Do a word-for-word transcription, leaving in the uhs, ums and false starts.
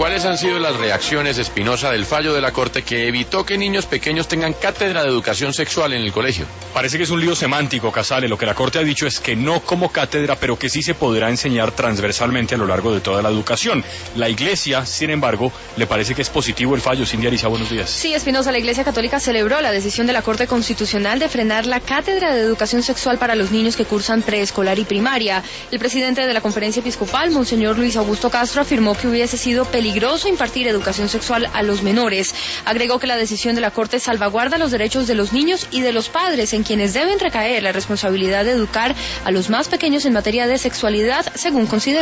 ¿Cuáles han sido las reacciones, Espinosa, del fallo de la Corte que evitó que niños pequeños tengan cátedra de educación sexual en el colegio? Parece que es un lío semántico, Casale. Lo que la Corte ha dicho es que no como cátedra, pero que sí se podrá enseñar transversalmente a lo largo de toda la educación. La Iglesia, sin embargo, le parece que es positivo el fallo. Cindy Ariza, buenos días. Sí, Espinosa, la Iglesia Católica celebró la decisión de la Corte Constitucional de frenar la cátedra de educación sexual para los niños que cursan preescolar y primaria. El presidente de la Conferencia Episcopal, Monseñor Luis Augusto Castro, afirmó que hubiese sido peligroso impartir educación sexual a los menores. Agregó que la decisión de la Corte salvaguarda los derechos de los niños y de los padres, en quienes deben recaer la responsabilidad de educar a los más pequeños en materia de sexualidad, según consideró.